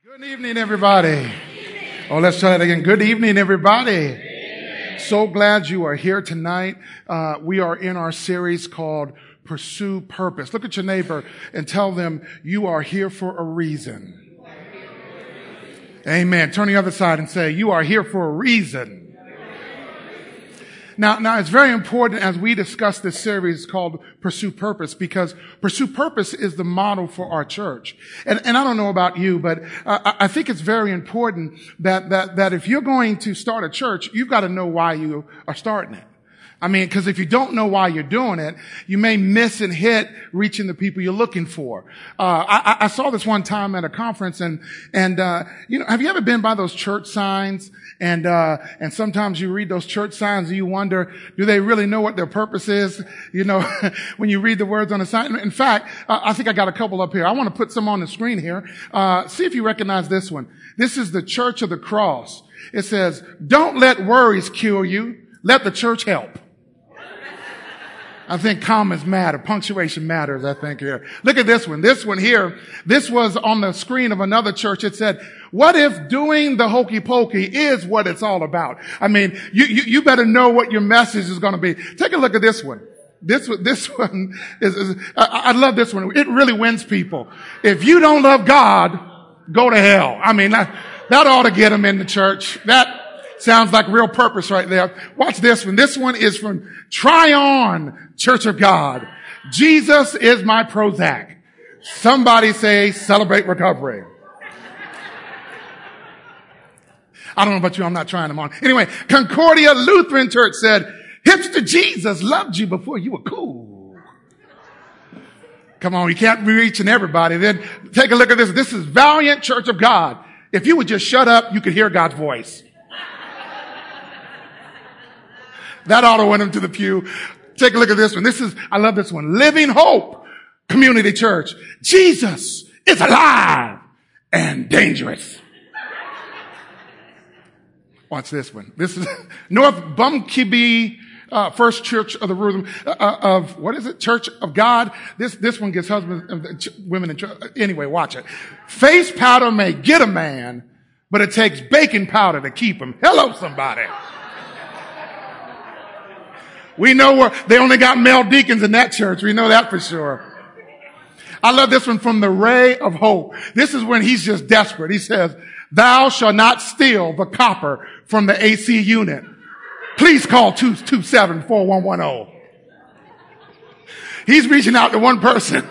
Good evening, everybody. Oh, let's try that again. Good evening, everybody. So glad you are here tonight. We are in our series called Pursue Purpose. Look at your neighbor and tell them you are here for a reason. Amen. Turn the other side and say, you are here for a reason. Now, it's very important as we discuss this series called Pursue Purpose, because Pursue Purpose is the model for our church. And I don't know about you, but I think it's very important that if you're going to start a church, you've got to know why you are starting it. I mean, because if you don't know why you're doing it, you may miss and hit reaching the people you're looking for. I saw this one time at a conference, and have you ever been by those church signs? And sometimes you read those church signs and you wonder, do they really know what their purpose is? When you read the words on the sign. In fact, I think I got a couple up here. I want to put some on the screen here. See if you recognize this one. This is the Church of the Cross. It says, don't let worries kill you. Let the church help. I think commas matter. Punctuation matters, I think, here. Look at this one. This one here. This was on the screen of another church. It said, what if doing the hokey pokey is what it's all about? I mean, you better know what your message is going to be. Take a look at this one. This one is I love this one. It really wins people. If you don't love God, go to hell. I mean, that ought to get them in the church. That sounds like real purpose right there. Watch this one. This one is from Try On Church of God. Jesus is my Prozac. Somebody say, celebrate recovery. I don't know about you. I'm not trying them on. Anyway, Concordia Lutheran Church said, Hipster Jesus loved you before you were cool. Come on, you can't be reaching everybody. Then take a look at this. This is Valiant Church of God. If you would just shut up, you could hear God's voice. That ought to win them to the pew. Take a look at this one. I love this one. Living Hope Community Church. Jesus is alive and dangerous. Watch this one. This is North Bumkibee First Church of the Rhythm of what is it? Church of God. This one gets husbands, women in church. Anyway, watch it. Face powder may get a man, but it takes baking powder to keep him. Hello, somebody. We know they only got male deacons in that church. We know that for sure. I love this one from the Ray of Hope. This is when he's just desperate. He says, thou shalt not steal the copper from the AC unit. Please call 227-4110. He's reaching out to one person.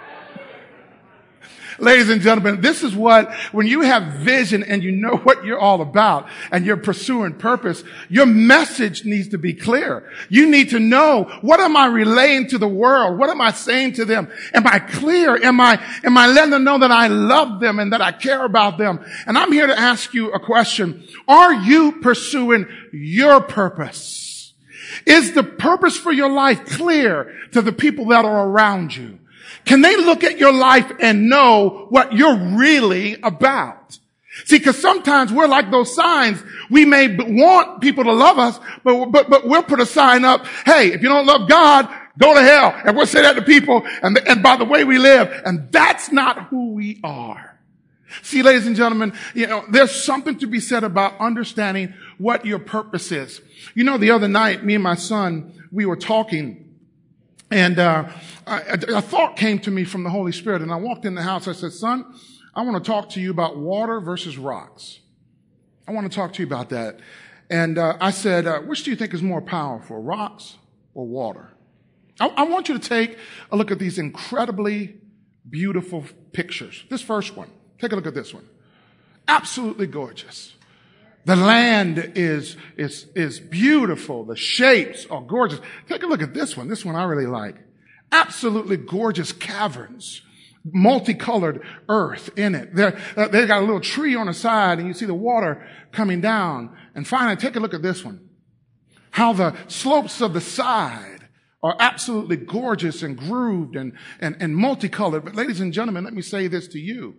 Ladies and gentlemen, this is when you have vision and you know what you're all about and you're pursuing purpose, your message needs to be clear. You need to know, what am I relaying to the world? What am I saying to them? Am I clear? Am I letting them know that I love them and that I care about them? And I'm here to ask you a question. Are you pursuing your purpose? Is the purpose for your life clear to the people that are around you? Can they look at your life and know what you're really about? See, because sometimes we're like those signs. We may want people to love us, but we'll put a sign up, hey, if you don't love God, go to hell. And we'll say that to people and by the way we live. And that's not who we are. See, ladies and gentlemen, there's something to be said about understanding what your purpose is. The other night, me and my son, we were talking. And a thought came to me from the Holy Spirit, and I walked in the house. I said, son, I want to talk to you about water versus rocks. I want to talk to you about that. And I said, which do you think is more powerful, rocks or water? I want you to take a look at these incredibly beautiful pictures. This first one, take a look at this one. Absolutely gorgeous. The land is beautiful. The shapes are gorgeous. Take a look at this one. This one I really like. Absolutely gorgeous caverns. Multicolored earth in it. They got a little tree on the side and you see the water coming down. And finally, take a look at this one. How the slopes of the side are absolutely gorgeous and grooved and multicolored. But ladies and gentlemen, let me say this to you.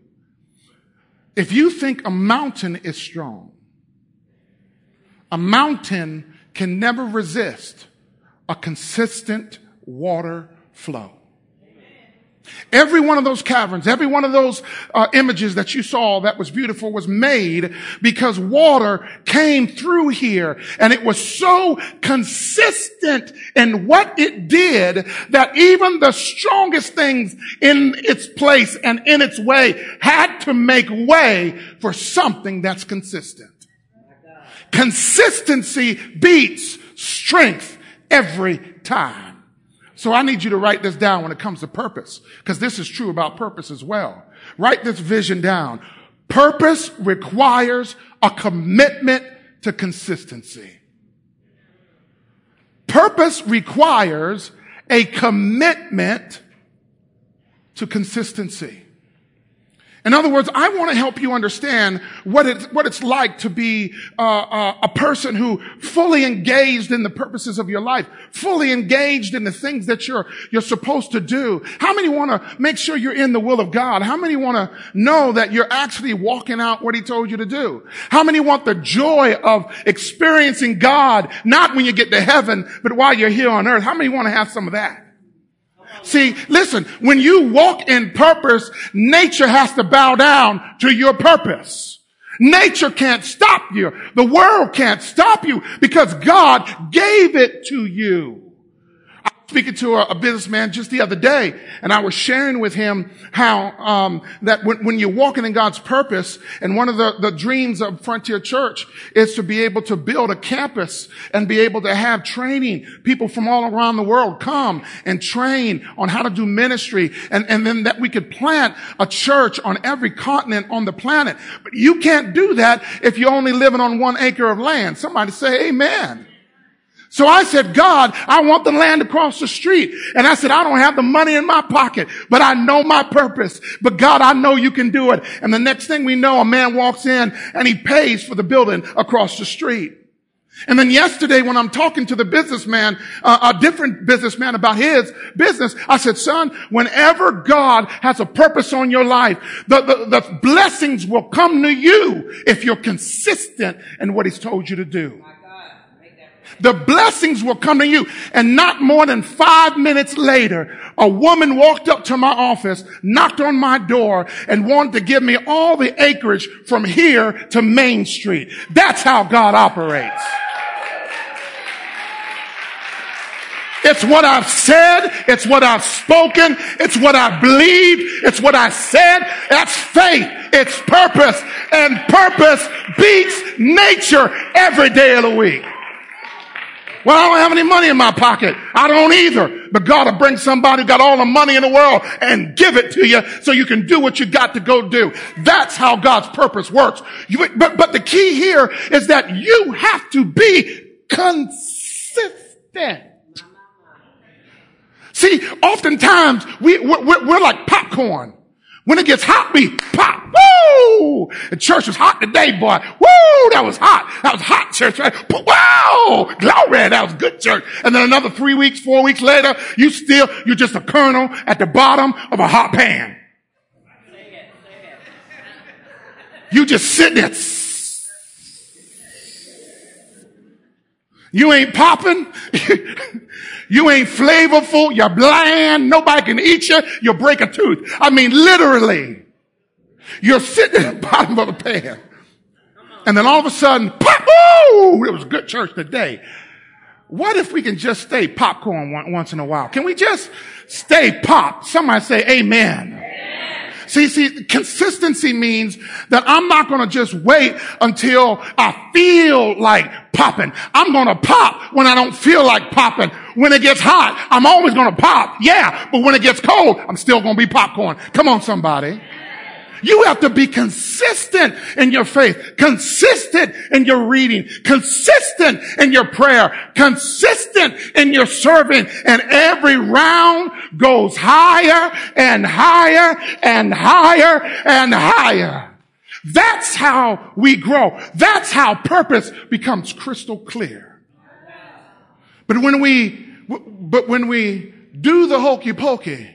If you think a mountain is strong, a mountain can never resist a consistent water flow. Every one of those caverns, every one of those images that you saw that was beautiful was made because water came through here, and it was so consistent in what it did that even the strongest things in its place and in its way had to make way for something that's consistent. Consistency beats strength every time. So I need you to write this down when it comes to purpose, because this is true about purpose as well. Write this vision down. Purpose requires a commitment to consistency. Purpose requires a commitment to consistency. In other words, I want to help you understand what it's like to be a person who fully engaged in the purposes of your life, fully engaged in the things that you're supposed to do. How many want to make sure you're in the will of God? How many want to know that you're actually walking out what He told you to do? How many want the joy of experiencing God, not when you get to heaven, but while you're here on earth? How many want to have some of that? See, listen, when you walk in purpose, nature has to bow down to your purpose. Nature can't stop you. The world can't stop you because God gave it to you. I was speaking to a businessman just the other day, and I was sharing with him how that when you're walking in God's purpose, and one of the dreams of Frontier Church is to be able to build a campus and be able to have training. People from all around the world come and train on how to do ministry, and then that we could plant a church on every continent on the planet. But you can't do that if you're only living on 1 acre of land. Somebody say amen. So I said, God, I want the land across the street. And I said, I don't have the money in my pocket, but I know my purpose. But God, I know you can do it. And the next thing we know, a man walks in and he pays for the building across the street. And then yesterday when I'm talking to the businessman, a different businessman about his business, I said, son, whenever God has a purpose on your life, the blessings will come to you if you're consistent in what He's told you to do. The blessings will come to you. And not more than 5 minutes later, a woman walked up to my office, knocked on my door, and wanted to give me all the acreage from here to Main Street. That's how God operates. It's what I've said. It's what I've spoken. It's what I believed. It's what I said. That's faith. It's purpose. And purpose beats nature every day of the week. Well, I don't have any money in my pocket. I don't either. But God will bring somebody who got all the money in the world and give it to you so you can do what you got to go do. That's how God's purpose works. But the key here is that you have to be consistent. See, oftentimes we're like popcorn. When it gets hot, we pop. Woo! The church was hot today, boy. Woo! That was hot. That was hot church, right? Wow! Glory! That was good church. And then another 3 weeks, 4 weeks later, you're just a kernel at the bottom of a hot pan. You just sit there. You ain't popping. You ain't flavorful. You're bland. Nobody can eat you. You'll break a tooth. I mean, literally. You're sitting at the bottom of a pan. And then all of a sudden, pop! Ooh, it was a good church today. What if we can just stay popcorn once in a while? Can we just stay pop? Somebody say amen. See, consistency means that I'm not going to just wait until I feel like popping. I'm going to pop when I don't feel like popping. When it gets hot, I'm always going to pop. Yeah, but when it gets cold, I'm still going to be popcorn. Come on, somebody. You have to be consistent in your faith, consistent in your reading, consistent in your prayer, consistent in your serving, and every round goes higher and higher and higher and higher. That's how we grow. That's how purpose becomes crystal clear. But when we do the hokey pokey,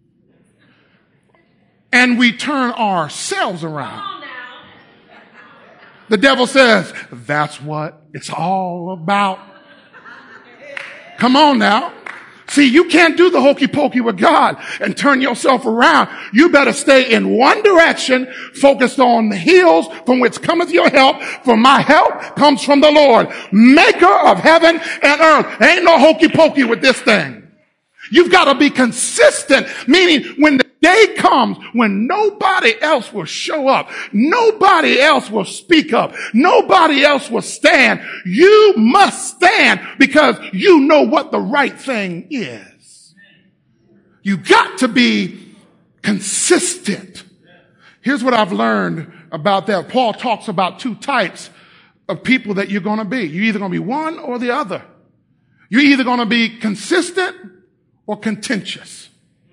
and we turn ourselves around, the devil says, that's what it's all about. Come on now. See, you can't do the hokey pokey with God and turn yourself around. You better stay in one direction, focused on the hills from which cometh your help. For my help comes from the Lord, maker of heaven and earth. Ain't no hokey pokey with this thing. You've got to be consistent, meaning when the day comes when nobody else will show up, nobody else will speak up, nobody else will stand, you must stand because you know what the right thing is. You got to be consistent. Here's what I've learned about that. Paul talks about two types of people that you're going to be. You're either going to be one or the other. You're either going to be consistent or contentious.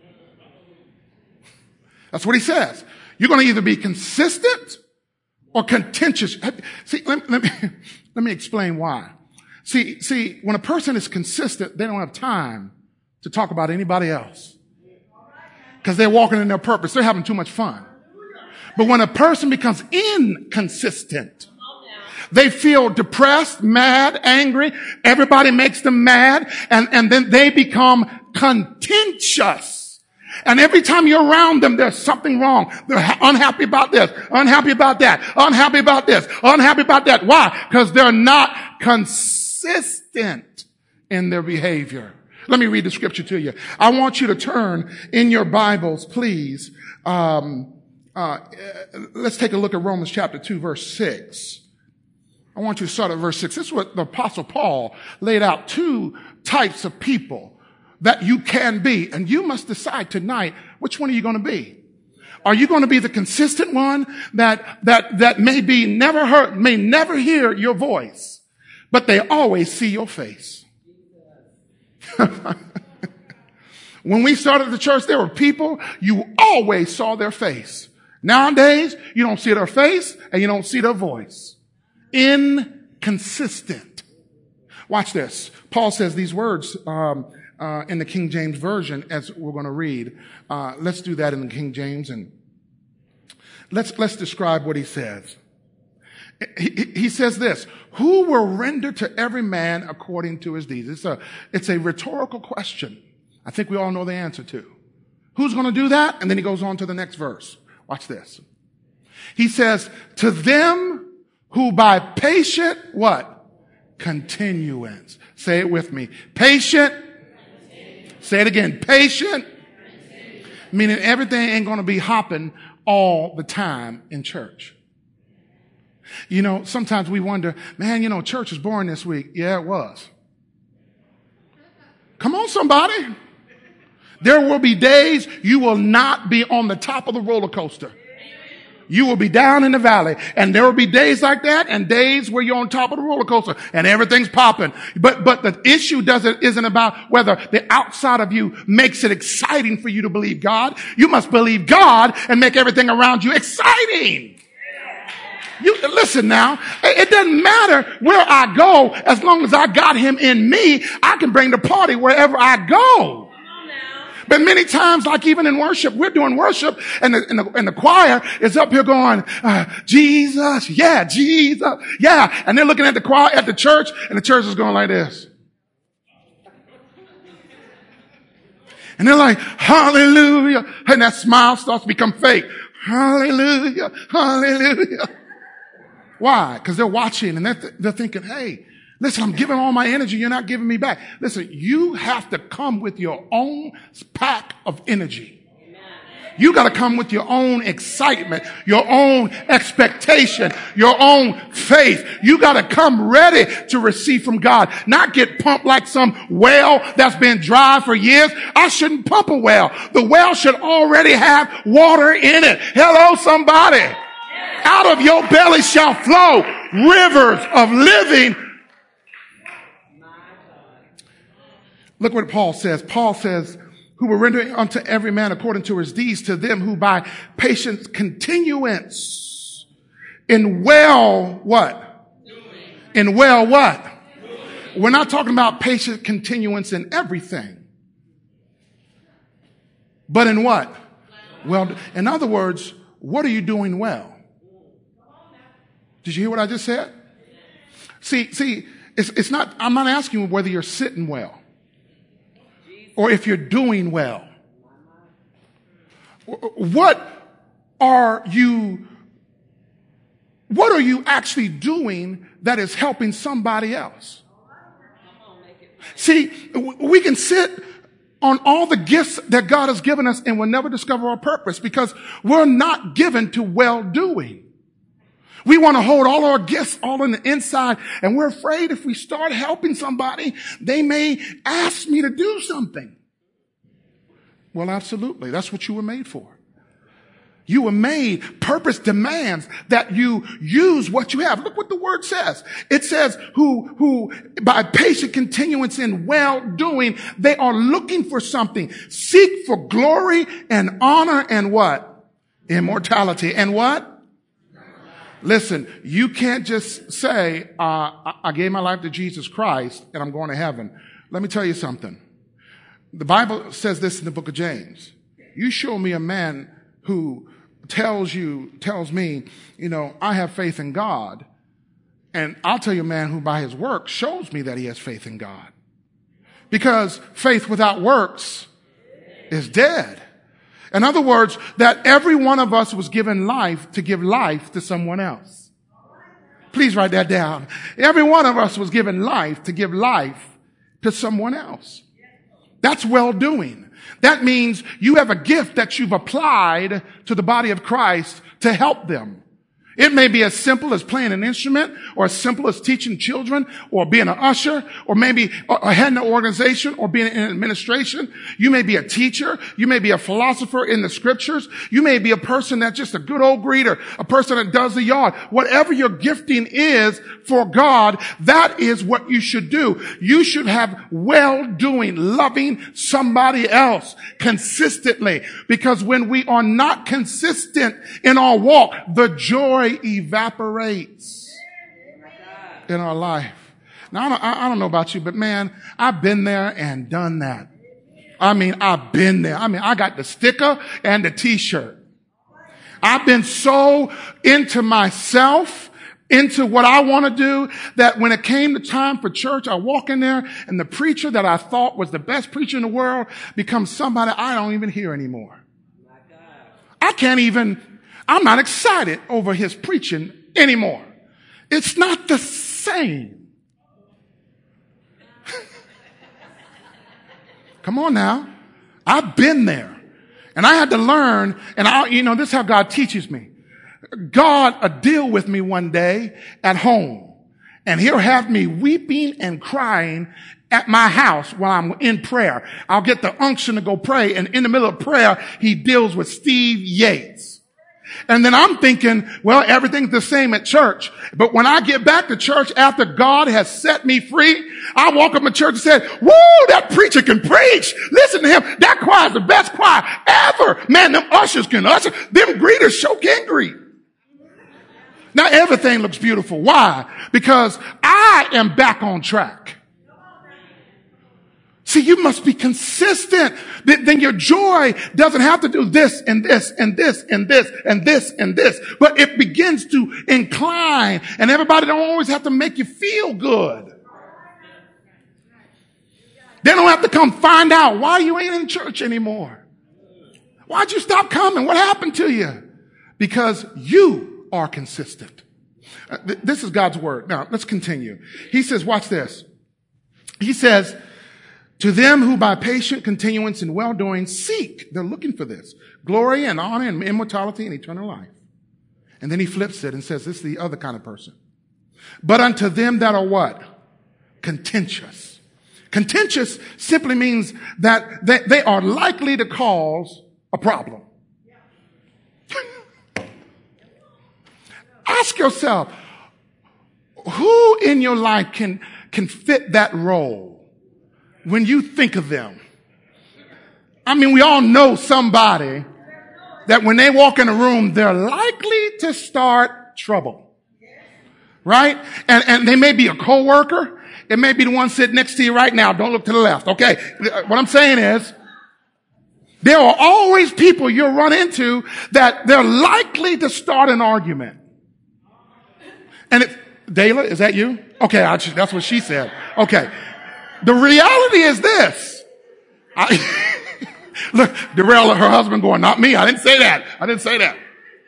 That's what he says. You're going to either be consistent or contentious. See, let me explain why. See, when a person is consistent, they don't have time to talk about anybody else because they're walking in their purpose. They're having too much fun. But when a person becomes inconsistent, they feel depressed, mad, angry. Everybody makes them mad. And then they become contentious. And every time you're around them, there's something wrong. They're unhappy about this, unhappy about that, unhappy about this, unhappy about that. Why? Because they're not consistent in their behavior. Let me read the scripture to you. I want you to turn in your Bibles, please. Let's take a look at Romans chapter 2, verse 6. I want you to start at verse 6. This is what the Apostle Paul laid out, two types of people that you can be. And you must decide tonight, which one are you going to be? Are you going to be the consistent one that may never hear your voice, but they always see your face? When we started the church, there were people, you always saw their face. Nowadays, you don't see their face and you don't see their voice. Inconsistent. Watch this. Paul says these words, in the King James Version, as we're going to read. Let's do that in the King James, and let's describe what he says. He says this: who will render to every man according to his deeds? It's a rhetorical question. I think we all know the answer to. Who's going to do that? And then he goes on to the next verse. Watch this. He says, to them who by patient, what? Continuance. Say it with me. Patient. Say it again. Patient. Meaning everything ain't going to be hopping all the time in church. You know, sometimes we wonder, man, church is boring this week. Yeah, it was. Come on, somebody. There will be days you will not be on the top of the roller coaster. You will be down in the valley, and there will be days like that and days where you're on top of the roller coaster and everything's popping. But the issue isn't about whether the outside of you makes it exciting for you to believe God. You must believe God and make everything around you exciting. Listen now, it doesn't matter where I go. As long as I got him in me, I can bring the party wherever I go. But many times, like even in worship, we're doing worship and the choir is up here going, Jesus, yeah, Jesus, yeah. And they're looking at the choir at the church, and the church is going like this. And they're like, hallelujah. And that smile starts to become fake. Hallelujah, hallelujah. Why? Because they're watching and they're thinking, hey, listen, I'm giving all my energy. You're not giving me back. Listen, you have to come with your own pack of energy. You got to come with your own excitement, your own expectation, your own faith. You got to come ready to receive from God, not get pumped like some well that's been dry for years. I shouldn't pump a well. The well should already have water in it. Hello, somebody. Out of your belly shall flow rivers of living. Look what Paul says. Paul says, who will render unto every man according to his deeds, to them who by patience continuance in well what? In well what? We're not talking about patient continuance in everything. But in what? Well, in other words, what are you doing well? Did you hear what I just said? See, it's not, I'm not asking you whether you're sitting well. or if you're doing well. What are you actually doing that is helping somebody else? See, we can sit on all the gifts that God has given us and we'll never discover our purpose because we're not given to well-doing. We want to hold all our gifts all on the inside, and we're afraid if we start helping somebody, they may ask me to do something. Well, absolutely. That's what you were made for. You were made. Purpose demands that you use what you have. Look what the word says. It says, who by patient continuance in well-doing, they are looking for something. Seek for glory and honor and what? Immortality. And what? Listen, you can't just say, I gave my life to Jesus Christ and I'm going to heaven. Let me tell you something. The Bible says this in the book of James. You show me a man who tells me, I have faith in God. And I'll tell you a man who by his works shows me that he has faith in God. Because faith without works is dead. In other words, that every one of us was given life to give life to someone else. Please write that down. Every one of us was given life to give life to someone else. That's well-doing. That means you have a gift that you've applied to the body of Christ to help them. It may be as simple as playing an instrument, or as simple as teaching children, or being an usher, or maybe heading an organization, or being in administration. You may be a teacher. You may be a philosopher in the scriptures. You may be a person that's just a good old greeter, a person that does the yard. Whatever your gifting is for God, that is what you should do. You should have well-doing, loving somebody else consistently. Because when we are not consistent in our walk, the joy evaporates in our life. Now, I don't know about you, but man, I've been there and done that. I've been there. I got the sticker and the t-shirt. I've been so into myself, into what I want to do, that when it came to time for church, I walk in there and the preacher that I thought was the best preacher in the world becomes somebody I don't even hear anymore. I'm not excited over his preaching anymore. It's not the same. Come on now. I've been there. And I had to learn, and this is how God teaches me. God will deal with me one day at home, and he'll have me weeping and crying at my house while I'm in prayer. I'll get the unction to go pray, and in the middle of prayer, he deals with Steve Yates. And then I'm thinking, well, everything's the same at church. But when I get back to church after God has set me free, I walk up to church and say, woo, that preacher can preach. Listen to him. That choir's the best choir ever. Man, them ushers can usher. Them greeters show can greet. Now everything looks beautiful. Why? Because I am back on track. See, you must be consistent. Then your joy doesn't have to do this and this and this and this and this and this, but it begins to incline, and everybody don't always have to make you feel good. They don't have to come find out why you ain't in church anymore. Why'd you stop coming? What happened to you? Because you are consistent. This is God's word. Now, let's continue. He says, watch this. He says, to them who by patient continuance in well-doing seek, they're looking for this, glory and honor and immortality and eternal life. And then he flips it and says, this is the other kind of person. But unto them that are what? Contentious. Contentious simply means that they are likely to cause a problem. Ask yourself, who in your life can fit that role? When you think of them, we all know somebody that when they walk in a room, they're likely to start trouble, right? And they may be a coworker. It may be the one sitting next to you right now. Don't look to the left. Okay. What I'm saying is, there are always people you'll run into that they're likely to start an argument. And Dayla, is that you? Okay. That's what she said. Okay. The reality is this. Look, Darrell, her husband going, not me. I didn't say that. I didn't say that.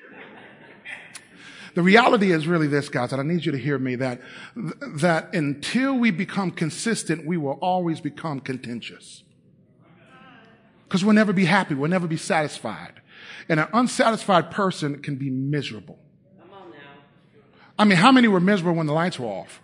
The reality is really this, guys, and I need you to hear me, that until we become consistent, we will always become contentious. Because we'll never be happy. We'll never be satisfied. And an unsatisfied person can be miserable. Come on now. I mean, how many were miserable when the lights were off?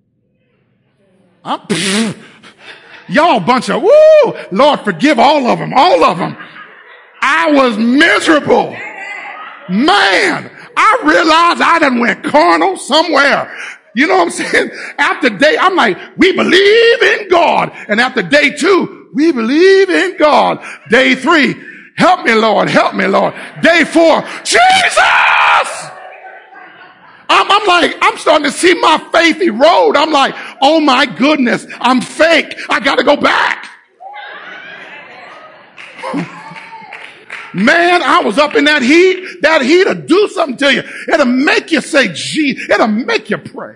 Y'all bunch of, woo! Lord, forgive all of them. All of them. I was miserable. Man, I realized I done went carnal somewhere. You know what I'm saying? After day, I'm like, we believe in God. And after day 2, we believe in God. Day 3, help me, Lord. Help me, Lord. Day 4, Jesus! I'm like, I'm starting to see my faith erode. I'm like, oh my goodness, I'm fake. I got to go back. Man, I was up in that heat. That heat will do something to you. It'll make you say, gee, it'll make you pray.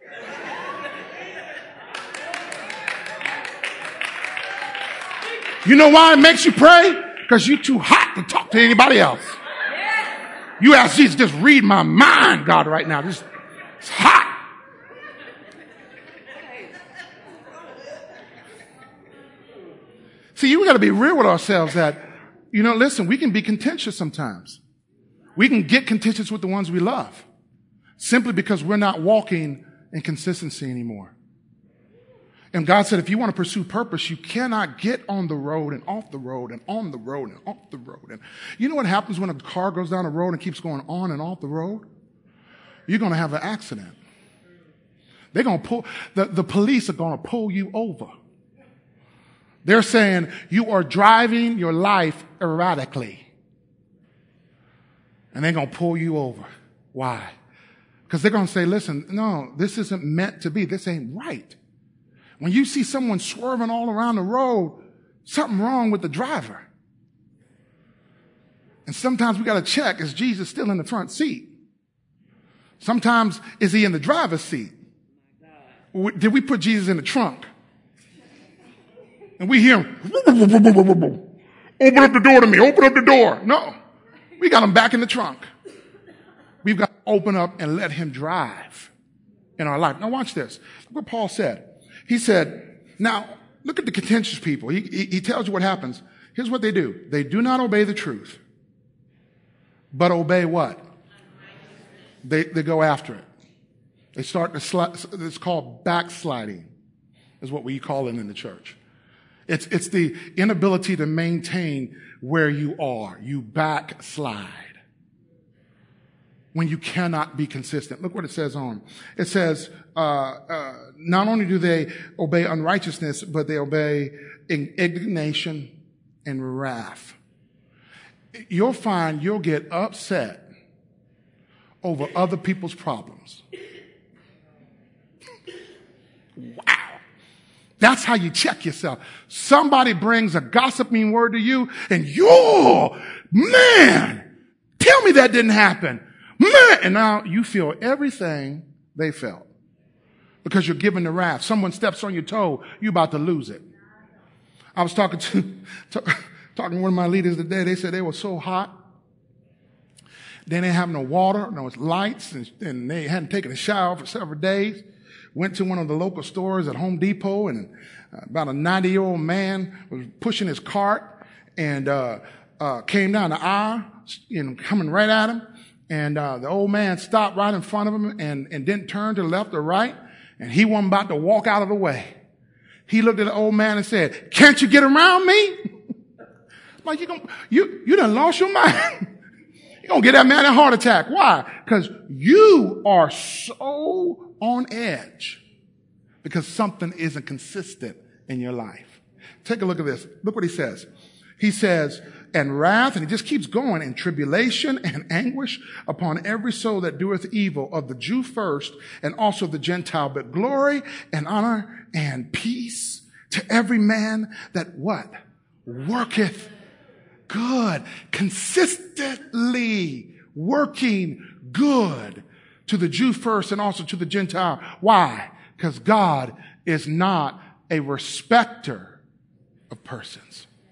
You know why it makes you pray? Because you're too hot to talk to anybody else. You ask Jesus, just read my mind, God, right now. It's hot. See, we got to be real with ourselves that, listen, we can be contentious sometimes. We can get contentious with the ones we love simply because we're not walking in consistency anymore. And God said, if you want to pursue purpose, you cannot get on the road and off the road and on the road and off the road. And you know what happens when a car goes down the road and keeps going on and off the road? You're going to have an accident. They're going to pull, the police are going to pull you over. They're saying you are driving your life erratically. And they're going to pull you over. Why? Because they're going to say, listen, no, this isn't meant to be. This ain't right. When you see someone swerving all around the road, something wrong with the driver. And sometimes we got to check, is Jesus still in the front seat? Sometimes, is he in the driver's seat? Did we put Jesus in the trunk? And we hear him, open up the door to me, open up the door. No, we got him back in the trunk. We've got to open up and let him drive in our life. Now watch this. Look what Paul said. He said, now look at the contentious people. He tells you what happens. Here's what they do. They do not obey the truth, but obey what? They go after it. They start to slide. It's called backsliding is what we call it in the church. It's the inability to maintain where you are. You backslide when you cannot be consistent. Look what it says on. It says, not only do they obey unrighteousness, but they obey indignation and wrath. You'll find you'll get upset over other people's problems. Wow. That's how you check yourself. Somebody brings a gossiping word to you and man, tell me that didn't happen. Man, and now you feel everything they felt because you're giving the wrath. Someone steps on your toe, you're about to lose it. I was talking to one of my leaders today. They said they were so hot. They didn't have no water, no lights, and they hadn't taken a shower for several days. Went to one of the local stores at Home Depot, and about a 90-year-old man was pushing his cart and came down the aisle, coming right at him. And the old man stopped right in front of him and didn't turn to the left or right. And he wasn't about to walk out of the way. He looked at the old man and said, "Can't you get around me?" Like, you done lost your mind. You're going to get that man a heart attack. Why? Because you are so on edge because something isn't consistent in your life. Take a look at this. Look what he says. He says, and wrath, and he just keeps going, and tribulation and anguish upon every soul that doeth evil, of the Jew first, and also the Gentile, but glory and honor and peace to every man that what? Worketh good, consistently working good, to the Jew first and also to the Gentile. Why? Because God is not a respecter of persons.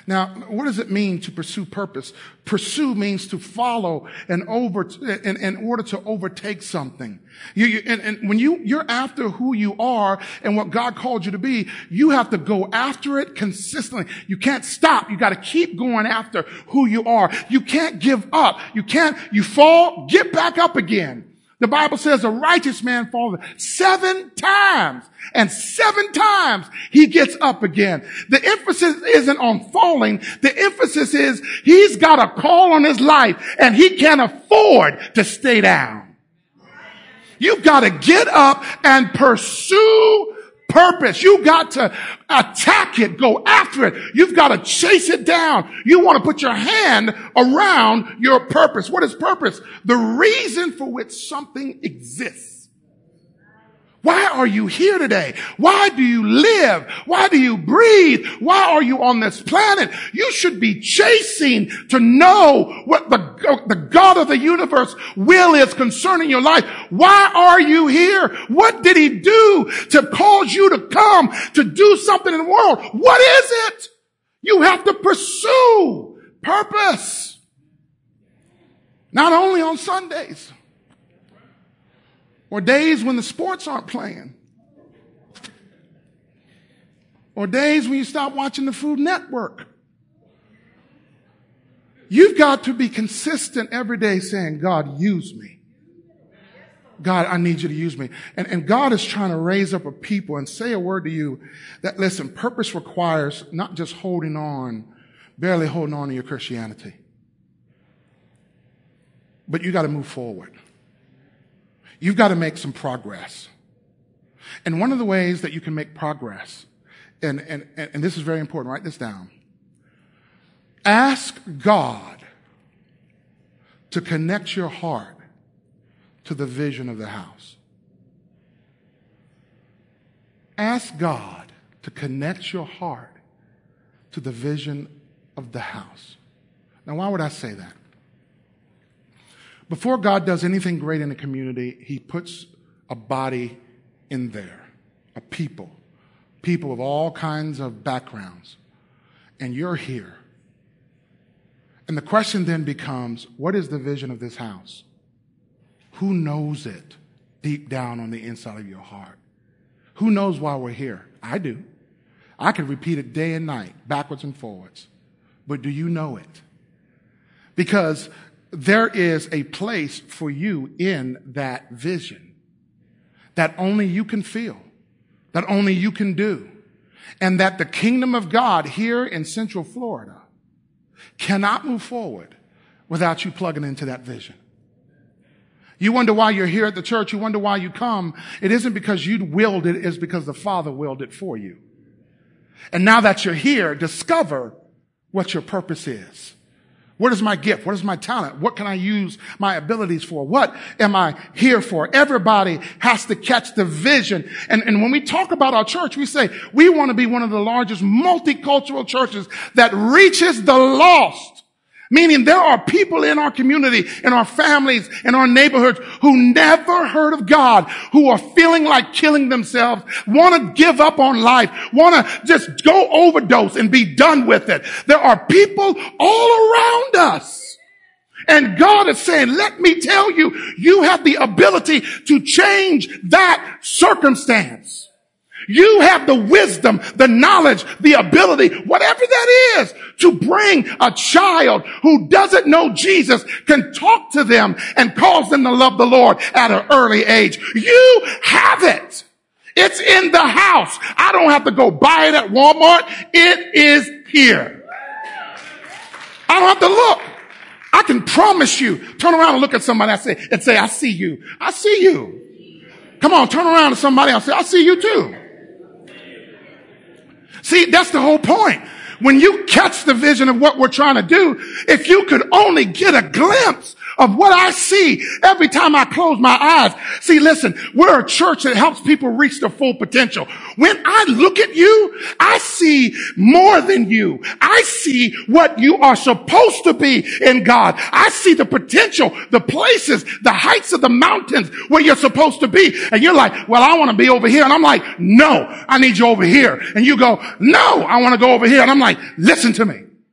Now, what does it mean to pursue purpose? Pursue means to follow in order to overtake something. And when you're after who you are and what God called you to be, you have to go after it consistently. You can't stop. You got to keep going after who you are. You can't give up. You fall, get back up again. The Bible says a righteous man falls 7 times, and 7 times he gets up again. The emphasis isn't on falling. The emphasis is he's got a call on his life, and he can't afford to stay down. You've got to get up and pursue purpose. You got to attack it, go after it. You've got to chase it down. You want to put your hand around your purpose. What is purpose? The reason for which something exists. Why are you here today? Why do you live? Why do you breathe? Why are you on this planet? You should be chasing to know what the God of the universe will is concerning your life. Why are you here? What did he do to cause you to come to do something in the world? What is it? You have to pursue purpose. Not only on Sundays or days when the sports aren't playing, or days when you stop watching the Food Network. You've got to be consistent every day saying, God, use me. God, I need you to use me. And God is trying to raise up a people and say a word to you that, listen, purpose requires not just barely holding on to your Christianity, but you got to move forward. You've got to make some progress. And one of the ways that you can make progress, and this is very important, write this down. Ask God to connect your heart to the vision of the house. Ask God to connect your heart to the vision of the house. Now, why would I say that? Before God does anything great in a community, he puts a body in there, a people of all kinds of backgrounds, and you're here. And the question then becomes, what is the vision of this house? Who knows it deep down on the inside of your heart? Who knows why we're here? I do. I can repeat it day and night, backwards and forwards. But do you know it? Because there is a place for you in that vision that only you can feel, that only you can do, and that the kingdom of God here in Central Florida cannot move forward without you plugging into that vision. You wonder why you're here at the church. You wonder why you come. It isn't because you willed it. It's because the Father willed it for you. And now that you're here, discover what your purpose is. What is my gift? What is my talent? What can I use my abilities for? What am I here for? Everybody has to catch the vision. And when we talk about our church, we say we want to be one of the largest multicultural churches that reaches the lost. Meaning there are people in our community, in our families, in our neighborhoods who never heard of God, who are feeling like killing themselves, want to give up on life, want to just go overdose and be done with it. There are people all around us. And God is saying, let me tell you, you have the ability to change that circumstance. You have the wisdom, the knowledge, the ability, whatever that is, to bring a child who doesn't know Jesus, can talk to them and cause them to love the Lord at an early age. You have it. It's in the house. I don't have to go buy it at Walmart. It is here. I don't have to look. I can promise you. Turn around and look at somebody and say, I see you. I see you. Come on, turn around to somebody and say, I see you too. See, that's the whole point. When you catch the vision of what we're trying to do, if you could only get a glimpse of what I see every time I close my eyes. See, listen, we're a church that helps people reach their full potential. When I look at you, I see more than you. I see what you are supposed to be in God. I see the potential, the places, the heights of the mountains where you're supposed to be. And you're like, well, I want to be over here. And I'm like, no, I need you over here. And you go, no, I want to go over here. And I'm like, listen to me.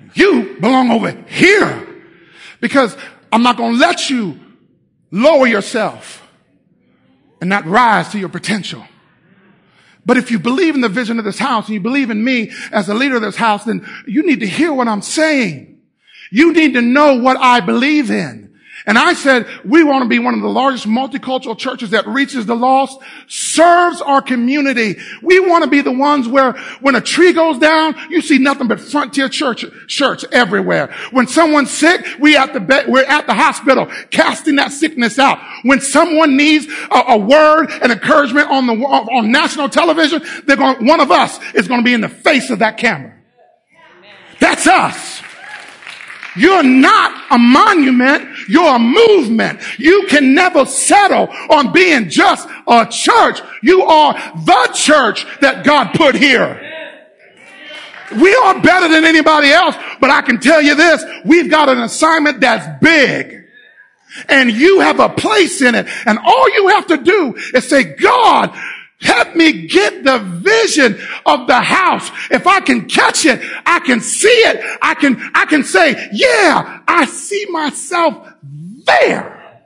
You belong over here. Because I'm not going to let you lower yourself and not rise to your potential. But if you believe in the vision of this house and you believe in me as the leader of this house, then you need to hear what I'm saying. You need to know what I believe in. And I said, we want to be one of the largest multicultural churches that reaches the lost, serves our community. We want to be the ones where when a tree goes down, you see nothing but Frontier Church everywhere. When someone's sick, we're at the hospital casting that sickness out. When someone needs a word and encouragement on national television, one of us is going to be in the face of that camera. That's us. You're not a monument. You're a movement. You can never settle on being just a church. You are the church that God put here. We are better than anybody else, but I can tell you this, we've got an assignment that's big. And you have a place in it. And all you have to do is say, God, help me get the vision of the house. If I can catch it, I can see it. I can say, yeah, I see myself there.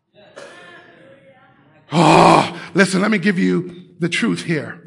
Oh, listen, let me give you the truth here.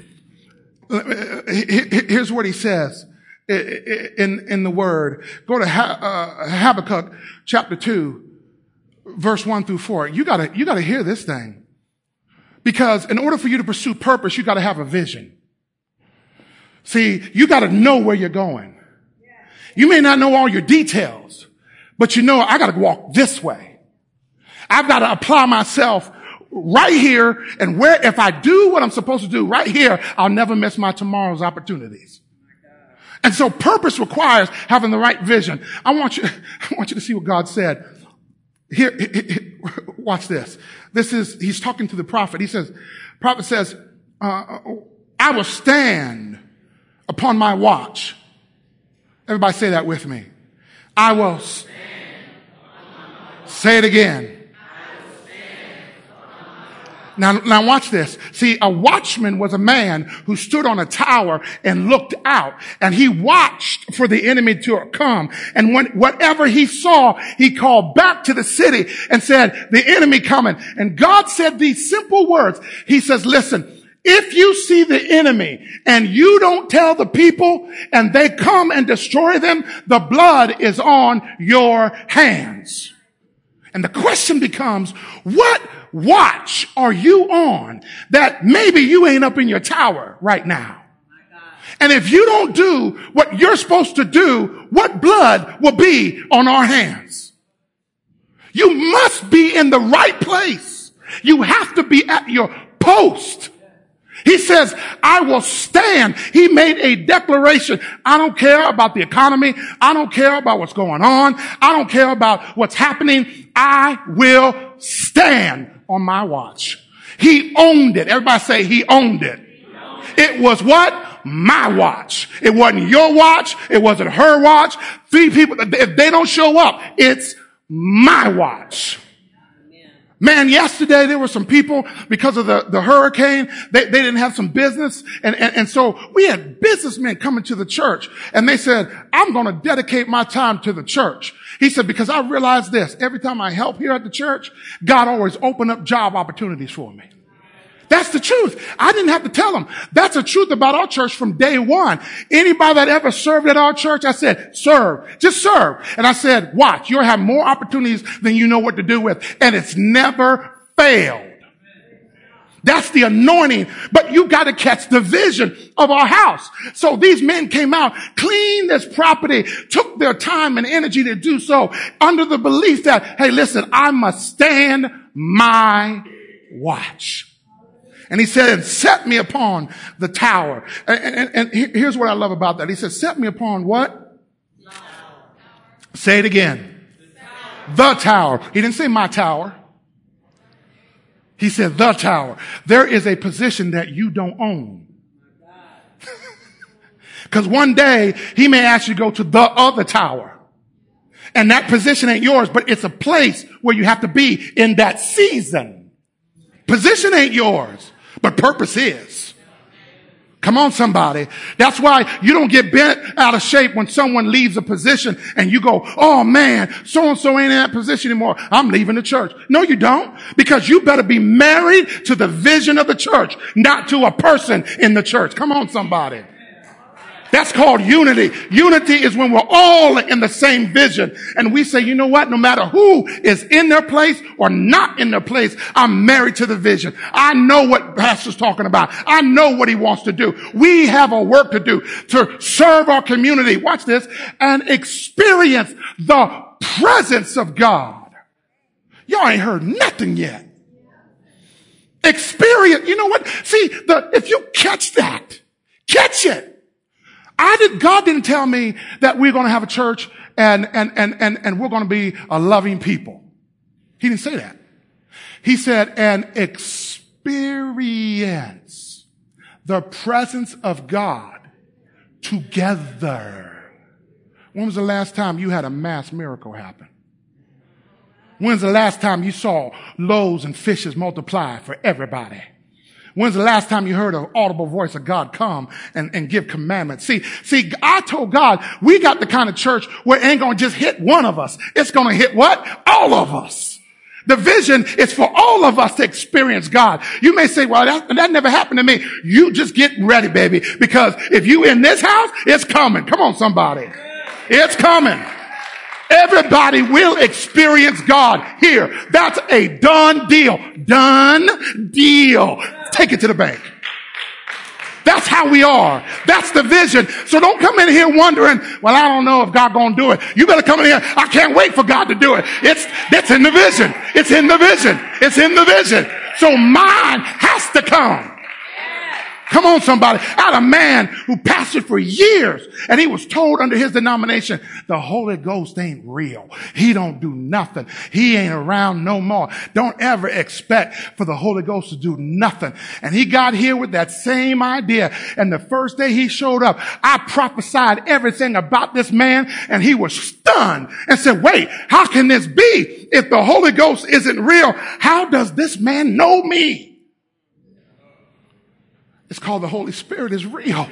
Here's what he says in the word. Go to Habakkuk chapter 2, verse 1 through 4. You gotta hear this thing. Because in order for you to pursue purpose, you got to have a vision. See, you got to know where you're going. You may not know all your details, but you know, I got to walk this way. I've got to apply myself right here, and where, if I do what I'm supposed to do right here, I'll never miss my tomorrow's opportunities. And so purpose requires having the right vision. I want you to see what God said. Here, watch this. He's talking to the prophet. Prophet says, I will stand upon my watch. Everybody say that with me. I will say it again. Now watch this. See, a watchman was a man who stood on a tower and looked out, and he watched for the enemy to come. And whatever he saw, he called back to the city and said, the enemy coming. And God said these simple words. He says, listen, if you see the enemy and you don't tell the people and they come and destroy them, the blood is on your hands. And the question becomes, what watch are you on that maybe you ain't up in your tower right now? And if you don't do what you're supposed to do, what blood will be on our hands? You must be in the right place. You have to be at your post. He says, I will stand. He made a declaration. I don't care about the economy. I don't care about what's going on. I don't care about what's happening. I will stand on my watch. He owned it. Everybody say he owned it. It was what? My watch. It wasn't your watch. It wasn't her watch. 3 people, if they don't show up, it's my watch. Man, yesterday there were some people, because of the hurricane, they didn't have some business. And so we had businessmen coming to the church, and they said, I'm going to dedicate my time to the church. He said, because I realized this, every time I help here at the church, God always opened up job opportunities for me. That's the truth. I didn't have to tell them. That's the truth about our church from day one. Anybody that ever served at our church, I said, serve. Just serve. And I said, watch, you'll have more opportunities than you know what to do with. And it's never failed. That's the anointing. But you got to catch the vision of our house. So these men came out, cleaned this property, took their time and energy to do so under the belief that, hey, listen, I must stand my watch. And he said, and set me upon the tower. And here's what I love about that. He said, set me upon what? Say it again. The tower. He didn't say my tower. He said the tower. There is a position that you don't own. Because one day he may ask you to go to the other tower. And that position ain't yours, but it's a place where you have to be in that season. Position ain't yours. But purpose is. Come on, somebody. That's why you don't get bent out of shape when someone leaves a position and you go, oh man, so-and-so ain't in that position anymore. I'm leaving the church. No, you don't. Because you better be married to the vision of the church, not to a person in the church. Come on, somebody. That's called unity. Unity is when we're all in the same vision. And we say, you know what? No matter who is in their place or not in their place, I'm married to the vision. I know what Pastor's talking about. I know what he wants to do. We have a work to do to serve our community. Watch this. And experience the presence of God. Y'all ain't heard nothing yet. Experience. You know what? See, if you catch that, catch it. God didn't tell me that we're going to have a church and we're going to be a loving people. He didn't say that. He said, and experience the presence of God together. When was the last time you had a mass miracle happen? When's the last time you saw loaves and fishes multiply for everybody? When's the last time you heard an audible voice of God come and give commandments? See, I told God, we got the kind of church where it ain't going to just hit one of us. It's going to hit what? All of us. The vision is for all of us to experience God. You may say, well, that never happened to me. You just get ready, baby, because if you in this house, it's coming. Come on, somebody. It's coming. Everybody will experience God here. That's a done deal. Done deal. Take it to the bank. That's how we are. That's the vision. So don't come in here wondering, well, I don't know if God gonna do it. You better come in here. I can't wait for God to do it. That's in the vision. It's in the vision. It's in the vision. So mine has to come. Come on, somebody. I had a man who pastored for years, and he was told under his denomination, the Holy Ghost ain't real. He don't do nothing. He ain't around no more. Don't ever expect for the Holy Ghost to do nothing. And he got here with that same idea. And the first day he showed up, I prophesied everything about this man, and he was stunned and said, wait, how can this be? If the Holy Ghost isn't real, how does this man know me? It's called the Holy Spirit is real.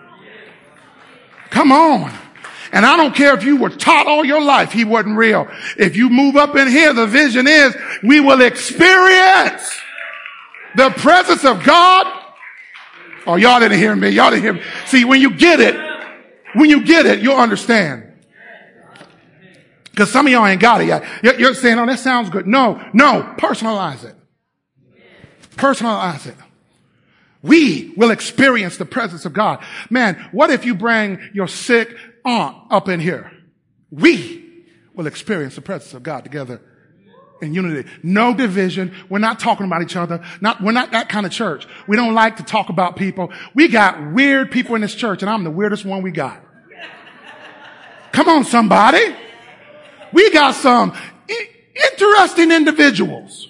Come on. And I don't care if you were taught all your life he wasn't real. If you move up in here, the vision is we will experience the presence of God. Oh, y'all didn't hear me. Y'all didn't hear me. See, when you get it, you'll understand. Because some of y'all ain't got it yet. You're saying, oh, that sounds good. No, personalize it. Personalize it. We will experience the presence of God. Man, what if you bring your sick aunt up in here? We will experience the presence of God together in unity. No division. We're not talking about each other. We're not that kind of church. We don't like to talk about people. We got weird people in this church, and I'm the weirdest one we got. Come on, somebody. We got some interesting individuals.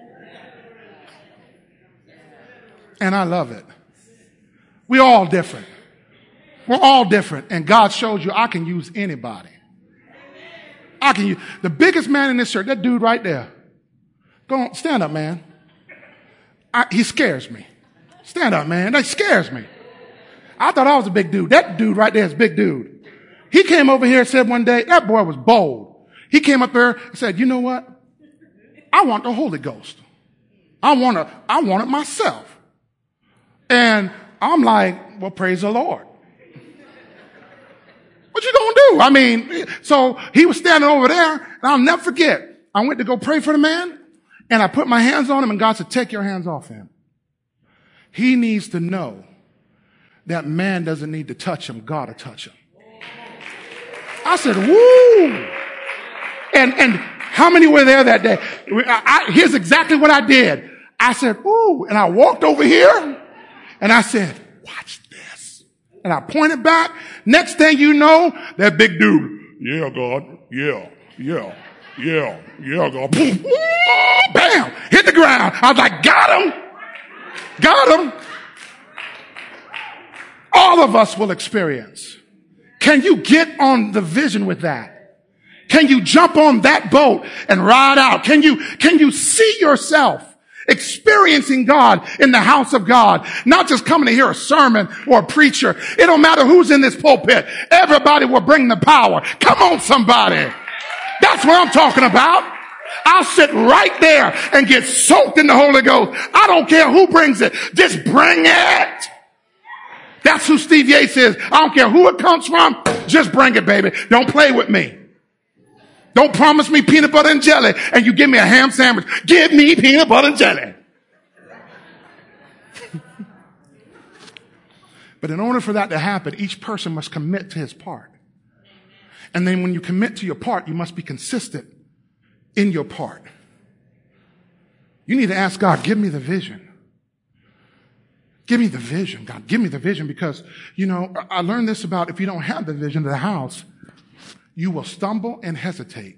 And I love it. We're all different. We're all different. And God shows you I can use anybody. I can use the biggest man in this church, that dude right there. Go on, stand up, man. He scares me. Stand up, man. That scares me. I thought I was a big dude. That dude right there is a big dude. He came over here and said one day, that boy was bold. He came up there and said, you know what? I want the Holy Ghost. I want it myself. And I'm like, well, praise the Lord. What you gonna do? I mean, so he was standing over there, and I'll never forget. I went to go pray for the man, and I put my hands on him, and God said, take your hands off him. He needs to know that man doesn't need to touch him. God will touch him. I said, woo. And how many were there that day? Here's exactly what I did. I said, woo. And I walked over here. And I said, watch this. And I pointed back. Next thing you know, that big dude, yeah, God, yeah, God. Bam, hit the ground. I was like, got him. All of us will experience. Can you get on the vision with that? Can you jump on that boat and ride out? Can you see yourself experiencing God in the house of God, not just coming to hear a sermon or a preacher. It don't matter who's in this pulpit. Everybody will bring the power. Come on, somebody. That's what I'm talking about. I'll sit right there and get soaked in the Holy Ghost. I don't care who brings it. Just bring it. That's who Steve Yates is. I don't care who it comes from. Just bring it, baby. Don't play with me. Don't promise me peanut butter and jelly and you give me a ham sandwich. Give me peanut butter and jelly. But in order for that to happen, each person must commit to his part. And then when you commit to your part, you must be consistent in your part. You need to ask God, give me the vision. Give me the vision, God. Give me the vision because, I learned this about if you don't have the vision of the house, you will stumble and hesitate.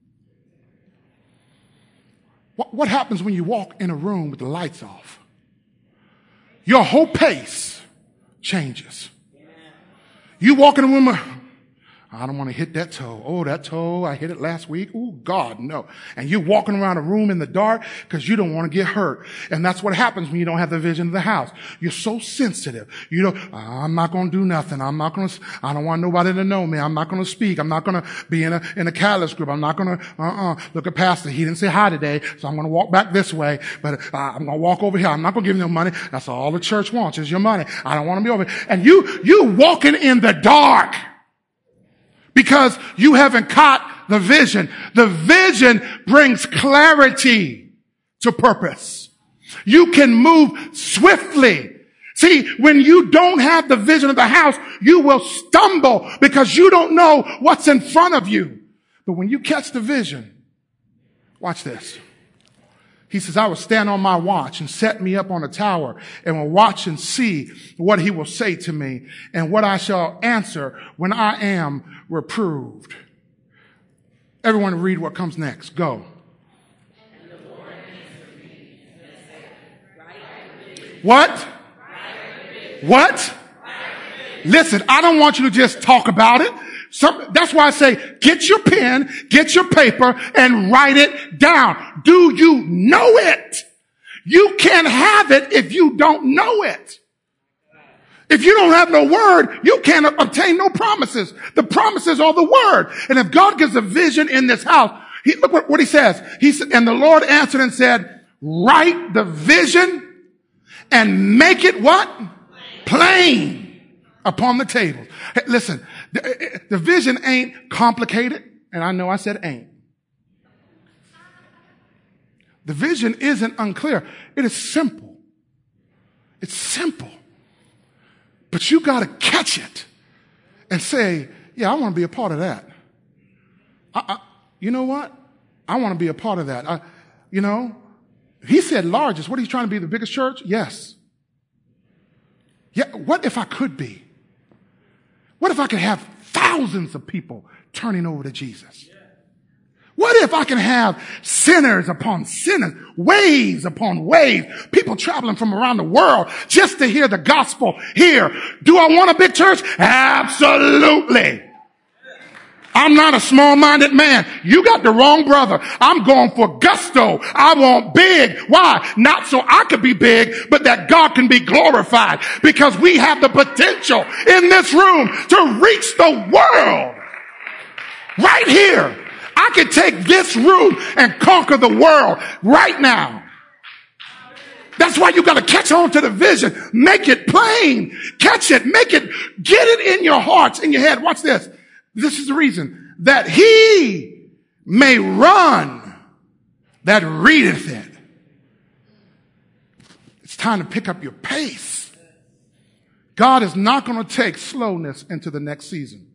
What happens when you walk in a room with the lights off? Your whole pace changes. You walk in a room, I don't want to hit that toe. Oh, that toe, I hit it last week. Oh, God, no. And you're walking around a room in the dark because you don't want to get hurt. And that's what happens when you don't have the vision of the house. You're so sensitive. I'm not going to do nothing. I don't want nobody to know me. I'm not going to speak. I'm not going to be in a catalyst group. I'm not going to, look at Pastor. He didn't say hi today, so I'm going to walk back this way. But I'm going to walk over here. I'm not going to give him no money. That's all the church wants is your money. I don't want to be over here. And you walking in the dark. Because you haven't caught the vision. The vision brings clarity to purpose. You can move swiftly. See, when you don't have the vision of the house, you will stumble because you don't know what's in front of you. But when you catch the vision, watch this. He says, I will stand on my watch and set me up on a tower and will watch and see what he will say to me and what I shall answer when I am reproved. Everyone read what comes next. Go. What? What? Listen, I don't want you to just talk about it. That's why I say, get your pen, get your paper, and write it down. Do you know it? You can't have it if you don't know it. If you don't have no word, you can't obtain no promises. The promises are the word. And if God gives a vision in this house, look what he says. He said, and the Lord answered and said, write the vision and make it what? Plain upon the table. Hey, listen, the vision ain't complicated. And I know I said ain't. The vision isn't unclear. It is simple. It's simple. But you got to catch it and say, yeah, I want to be a part of that. You know what? I want to be a part of that. He said largest. What are you trying to be, the biggest church? Yes. Yeah. What if I could be? What if I could have thousands of people turning over to Jesus? What if I can have sinners upon sinners, waves upon waves, people traveling from around the world just to hear the gospel here? Do I want a big church? Absolutely. I'm not a small-minded man. You got the wrong brother. I'm going for gusto. I want big. Why? Not so I could be big, but that God can be glorified, because we have the potential in this room to reach the world right here. I could take this room and conquer the world right now. That's why you got to catch on to the vision. Make it plain. Catch it. Make it. Get it in your hearts, in your head. Watch this. This is the reason. That he may run that readeth it. It's time to pick up your pace. God is not going to take slowness into the next season.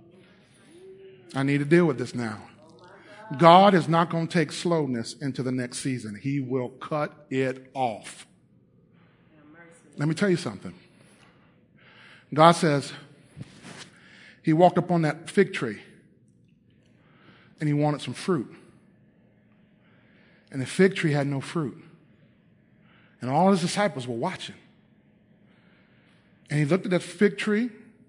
I need to deal with this now. God is not going to take slowness into the next season. He will cut it off. Let me tell you something. God says he walked up on that fig tree and he wanted some fruit. And the fig tree had no fruit. And all his disciples were watching. And he looked at that fig tree.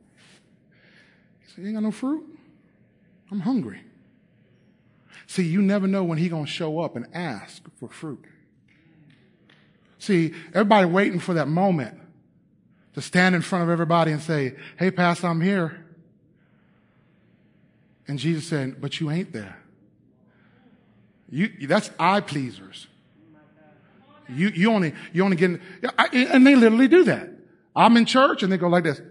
He said, you ain't got no fruit? I'm hungry. See, you never know when he's going to show up and ask for fruit. See, everybody waiting for that moment to stand in front of everybody and say, hey, Pastor, I'm here. And Jesus said, but you ain't there. That's eye pleasers. You only get, and they literally do that. I'm in church and they go like this.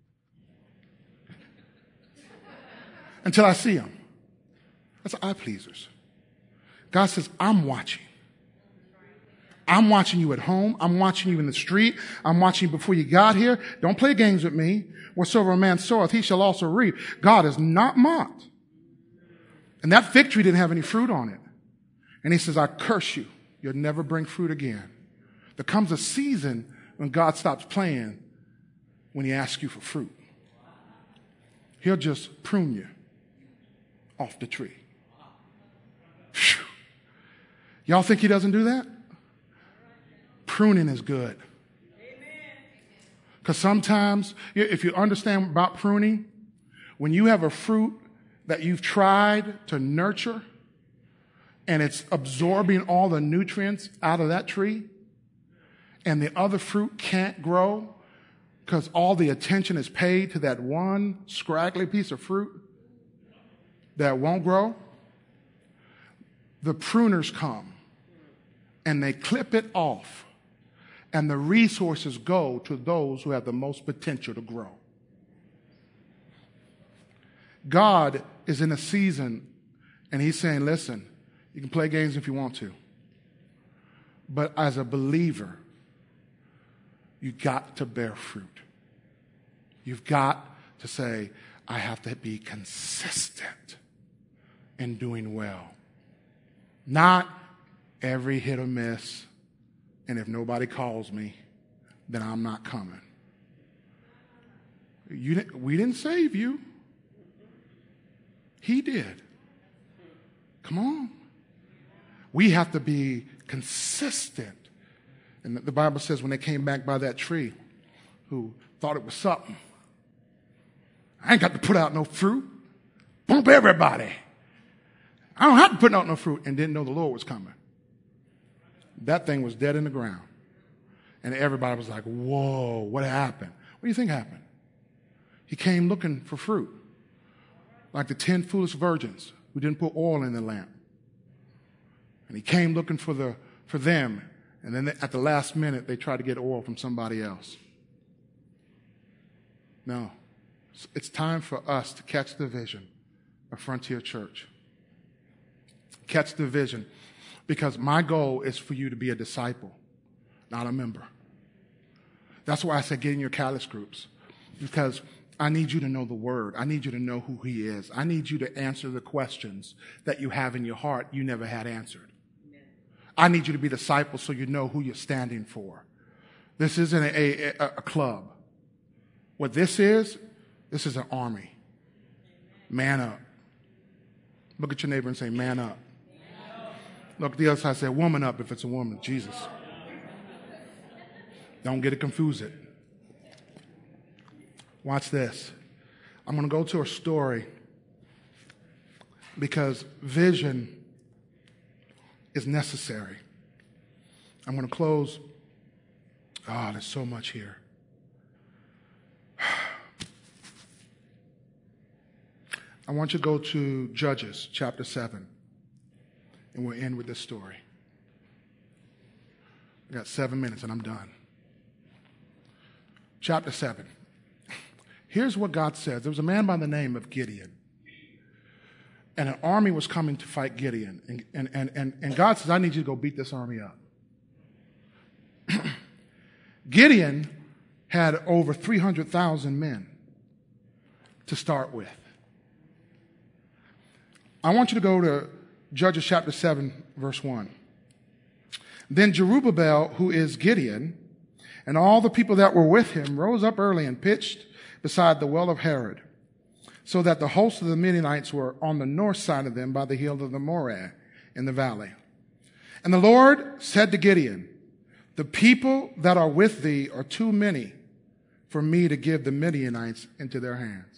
Until I see them. That's eye pleasers. God says, I'm watching. I'm watching you at home. I'm watching you in the street. I'm watching you before you got here. Don't play games with me. Whatsoever a man soweth, he shall also reap. God is not mocked. And that fig tree didn't have any fruit on it. And he says, I curse you. You'll never bring fruit again. There comes a season when God stops playing when he asks you for fruit. He'll just prune you off the tree. Whew. Y'all think he doesn't do that? Pruning is good. Because sometimes, if you understand about pruning, when you have a fruit that you've tried to nurture and it's absorbing all the nutrients out of that tree and the other fruit can't grow because all the attention is paid to that one scraggly piece of fruit that won't grow, the pruners come and they clip it off and the resources go to those who have the most potential to grow. God is in a season and he's saying, listen, you can play games if you want to, but as a believer, you got to bear fruit. You've got to say, I have to be consistent in doing well. Not every hit or miss, and if nobody calls me, then I'm not coming. We didn't save you. He did. Come on. We have to be consistent. And the Bible says when they came back by that tree, who thought it was something, I ain't got to put out no fruit. Bump everybody. I don't have to put out no fruit, and didn't know the Lord was coming. That thing was dead in the ground. And everybody was like, whoa, what happened? What do you think happened? He came looking for fruit. Like the 10 foolish virgins who didn't put oil in the lamp. And he came looking for them. And then at the last minute, they tried to get oil from somebody else. No. It's time for us to catch the vision of Frontier Church. Catch the vision. Because my goal is for you to be a disciple, not a member. That's why I said get in your Catalyst groups. Because I need you to know the word. I need you to know who he is. I need you to answer the questions that you have in your heart you never had answered. I need you to be disciples so you know who you're standing for. This isn't a club. What this is an army. Man up. Look at your neighbor and say, man up. Look at the other side and say, woman up if it's a woman. Jesus. Don't get it confused. Watch this. I'm going to go to a story because vision is necessary. I'm going to close. Oh, there's so much here. I want you to go to Judges chapter 7, and we'll end with this story. I got 7 minutes and I'm done. Chapter 7. Here's what God says. There was a man by the name of Gideon. And an army was coming to fight Gideon. And God says, I need you to go beat this army up. Gideon had over 300,000 men to start with. I want you to go to Judges chapter 7, verse 1. Then Jerubbaal, who is Gideon, and all the people that were with him rose up early and pitched beside the well of Harod, so that the host of the Midianites were on the north side of them by the hill of the Moreh in the valley. And the Lord said to Gideon, the people that are with thee are too many for me to give the Midianites into their hands,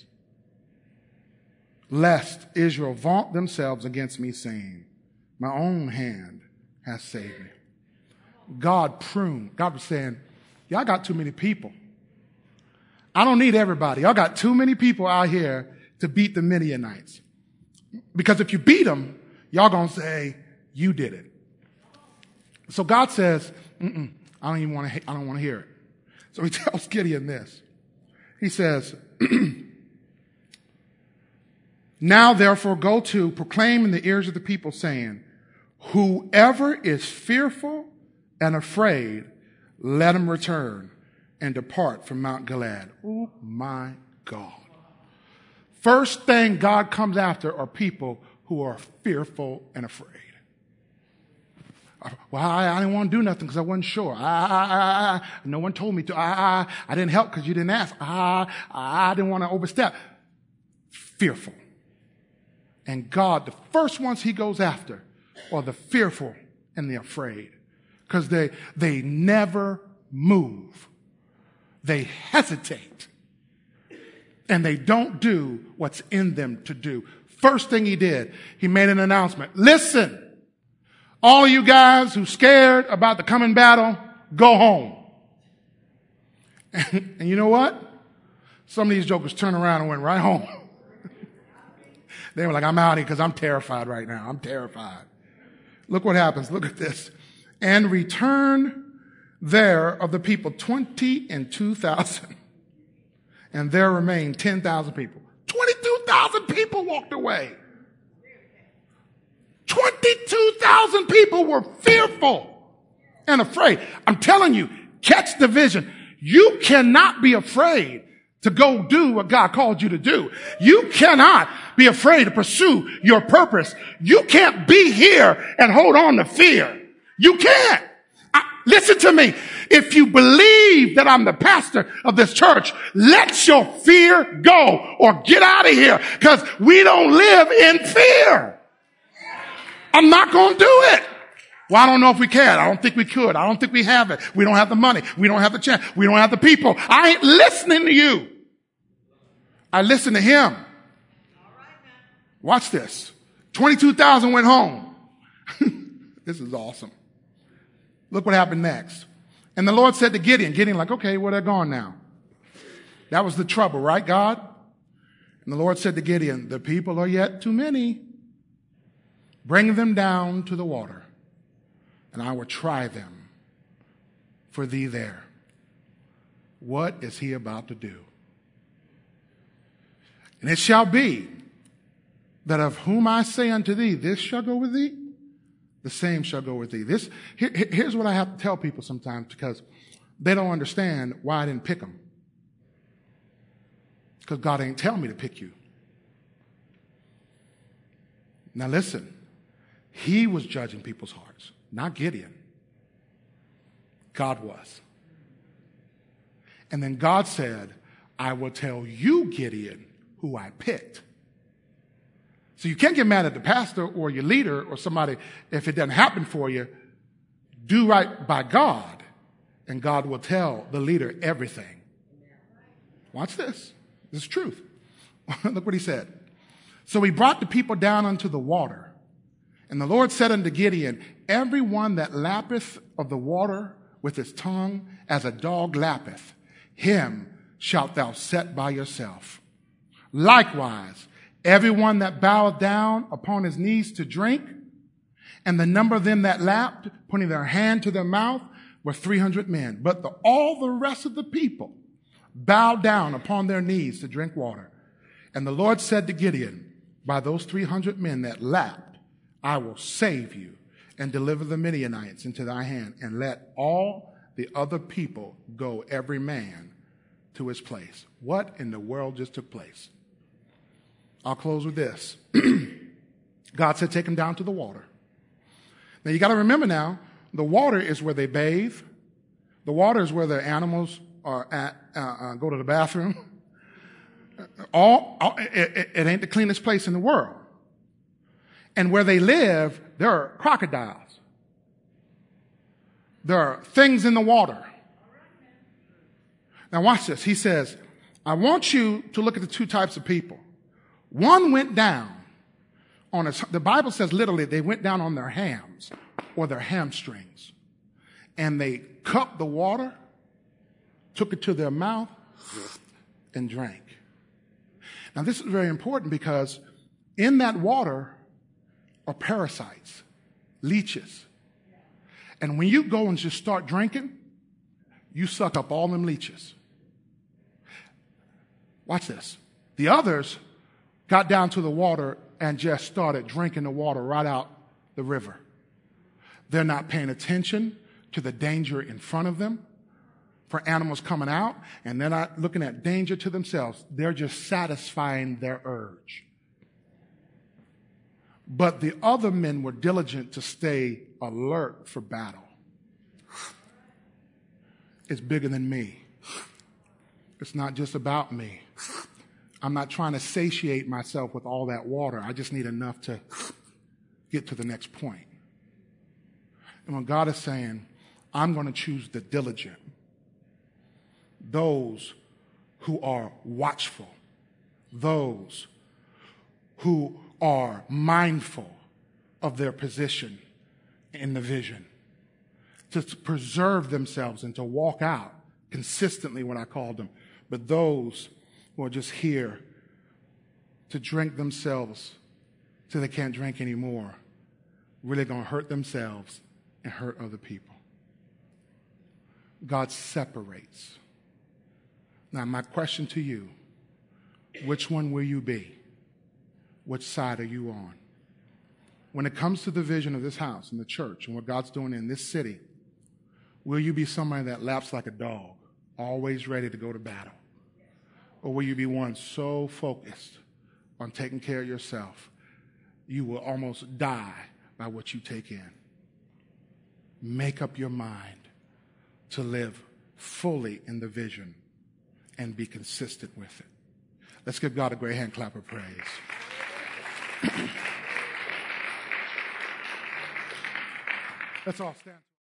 lest Israel vaunt themselves against me, saying, my own hand has saved me. God pruned. God was saying, y'all got too many people. I don't need everybody. Y'all got too many people out here to beat the Midianites. Because if you beat them, y'all going to say, you did it. So God says, I don't want to hear it. So he tells Gideon this. He says, now therefore go to proclaim in the ears of the people, saying, whoever is fearful and afraid, let him return and depart from Mount Gilead. Oh my God. First thing God comes after are people who are fearful and afraid. Well, I didn't want to do nothing because I wasn't sure. No one told me to. I didn't help because you didn't ask. I didn't want to overstep. Fearful. And God, the first ones he goes after are the fearful and the afraid, because they never move. They hesitate. And they don't do what's in them to do. First thing he did, he made an announcement. Listen, all of you guys who scared about the coming battle, go home. And you know what? Some of these jokers turned around and went right home. They were like, I'm out here because I'm terrified right now. I'm terrified. Look what happens. Look at this. And return there of the people 22,000. And there remained 10,000 people. 22,000 people walked away. 22,000 people were fearful and afraid. I'm telling you, catch the vision. You cannot be afraid to go do what God called you to do. You cannot be afraid to pursue your purpose. You can't be here and hold on to fear. You can't. Listen to me. If you believe that I'm the pastor of this church, let your fear go or get out of here, because we don't live in fear. I'm not going to do it. Well, I don't know if we can. I don't think we could. I don't think we have it. We don't have the money. We don't have the chance. We don't have the people. I ain't listening to you. I listen to him. Watch this. 22,000 went home. This is awesome. Look what happened next. And the Lord said to Gideon, like, okay, where they're gone now? That was the trouble, right, God? And the Lord said to Gideon, the people are yet too many. Bring them down to the water, and I will try them for thee there. What is he about to do? And it shall be that of whom I say unto thee, this shall go with thee, the same shall go with thee. Here's what I have to tell people sometimes, because they don't understand why I didn't pick them. Because God ain't tell me to pick you. Now listen, he was judging people's hearts, not Gideon. God was. And then God said, I will tell you, Gideon, who I picked. So you can't get mad at the pastor or your leader or somebody if it doesn't happen for you. Do right by God, and God will tell the leader everything. Watch this. This is truth. Look what he said. So he brought the people down unto the water. And the Lord said unto Gideon, every one that lappeth of the water with his tongue as a dog lappeth, him shalt thou set by yourself. Likewise, everyone that boweth down upon his knees to drink, and the number of them that lapped, putting their hand to their mouth, were 300 men. But all the rest of the people bowed down upon their knees to drink water. And the Lord said to Gideon, by those 300 men that lapped, I will save you and deliver the Midianites into thy hand, and let all the other people go, every man to his place. What in the world just took place? I'll close with this. God said, take them down to the water. Now you got to remember now, the water is where they bathe. The water is where the animals are at, go to the bathroom. It ain't the cleanest place in the world. And where they live, there are crocodiles. There are things in the water. Now watch this. He says, I want you to look at the two types of people. One went down the Bible says literally they went down on their hams or their hamstrings. and they cupped the water, took it to their mouth, and drank. Now, this is very important because in that water are parasites, leeches. And when you go and just start drinking, you suck up all them leeches. Watch this. The others got down to the water and just started drinking the water right out the river. They're not paying attention to the danger in front of them for animals coming out, and they're not looking at danger to themselves. They're just satisfying their urge. But the other men were diligent to stay alert for battle. It's bigger than me. It's not just about me. I'm not trying to satiate myself with all that water. I just need enough to get to the next point. And when God is saying, I'm going to choose the diligent, those who are watchful, those who are mindful of their position in the vision, to preserve themselves and to walk out consistently what I called them. But those who are just here to drink themselves till they can't drink anymore, really going to hurt themselves and hurt other people. God separates. Now, my question to you, which one will you be? Which side are you on? When it comes to the vision of this house and the church and what God's doing in this city, will you be somebody that laps like a dog, always ready to go to battle? Or will you be one so focused on taking care of yourself, you will almost die by what you take in? Make up your mind to live fully in the vision and be consistent with it. Let's give God a great hand clap of praise. Let's all stand.